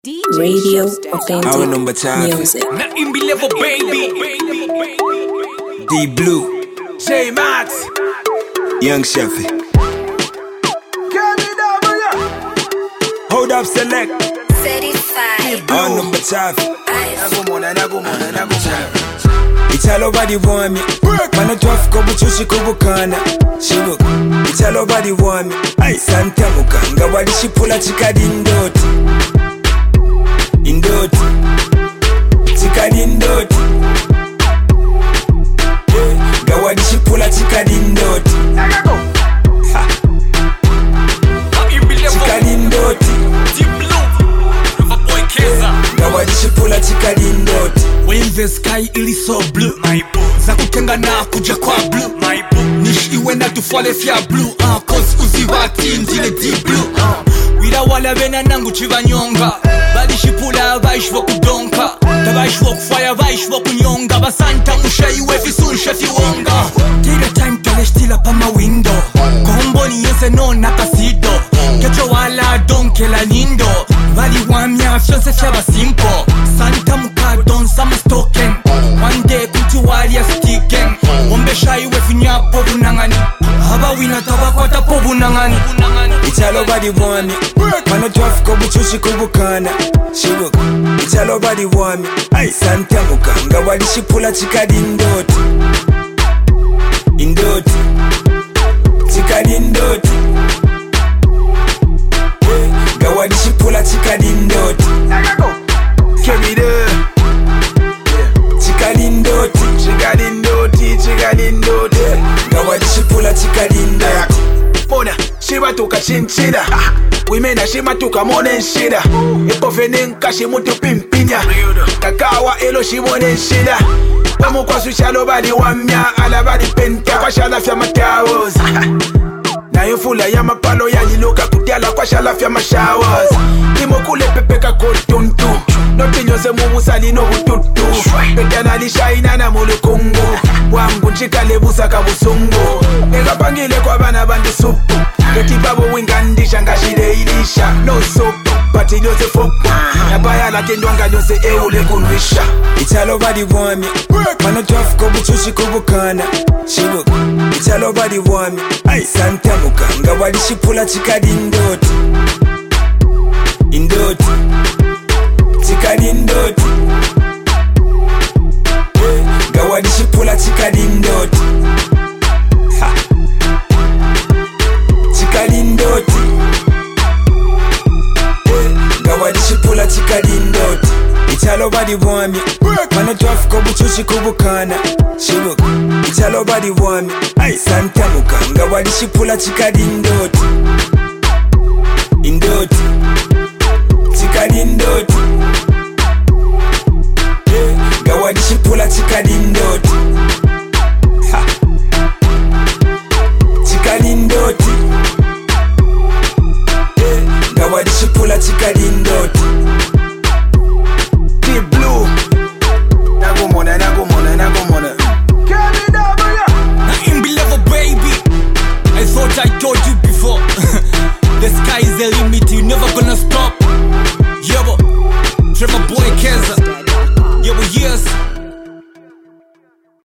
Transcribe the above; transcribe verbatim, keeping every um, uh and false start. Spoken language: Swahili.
Radio Authentic Music. Not in be level, baby. D Blue, J Max, Young Chefy. Hold up, select. thirty-five. On number five. Nagumona, nagumona, nagumona. Italo body want me. Mana twelve kobu chushi kobu kana. Shibu. Italo body want me. Ay Santa Mukanga wali shipula chikadi ndoti. Indoti. Chikadi indoti. Gawadi shipula chikadi indoti. Chikadi indoti. D Blue, a boy Keza. Gawadi shipula chikadi indoti. When the sky is so blue, my boo. Za kutenga na kuja kwa blue, my boo. Nish iwe na tufale fya blue, uh, cause uzi wati ndile D Blue, uh. Wila wala bena nangu chiva nyonga. Bali shipula vaishwa kudonka. Tabaishwa kufaya vaishwa kunyonga. Basanta musha iwe fisunsha fiwonga. Take the time to stila pa ma window. Kombo ni yose no nakasido. Kecho wala donke la lindo. Vali wamya fyonse fyaba simple. Santa muka don sama stoken. One day kutu wali ya sticken. Ombe shai we finya po bunangani. Haba wina taba kwa ta po bunangani. Italo body want me. Mana twelve kobu chushi kobu kana. Shibu. Italo body want me. Ay Santa Mukanga wali shipula chikadi indoti. Indoti. Chikadi indoti. Gawadi shipula chikadi indoti. Carry the Chikadi indoti. chikadi ndoti, chikadi ndoti. Gawadi shipula chikadi indoti. Mona, shiba tuka chinchida. Wimena shima tuka mone shida. Ipo venenka shimutu pimpinya. Kakawa elo shimone shida. Wamu kwa sushalo badi wamya. Ala badi penta kwa shala fya matowers. Na yufula ya mapalo ya liluka kutiala kwa shala fya mashowers. Limo kule pepeka kotuntu. Notinyoze mubusali no bututu. Petiana lishaina na mulukungu. Wangu nchika lebusa kabusungu. Ega pangile kwa bana bandi supu. Keti babo wingandisha ngashide ilisha. No soap, but inyose fopu. Nabaya la kendwanga nyose eule kunwisha. Italo body want me. Mana twelve kobu chushi kobu kana. Shibu. Italo body want me. Ay Santa Mukanga wali shipula chikadi indoti. Indoti. Chikadi indoti. Gawadi shipula chikadi indoti. Ha. Chikadi indoti. Gawadi shipula chikadi indoti. Italo body want me. Mana twelve kobu chushi kobu kana. Shibu. Italo body want me. Ay Santa Mukanga wali shipula chikadi indoti.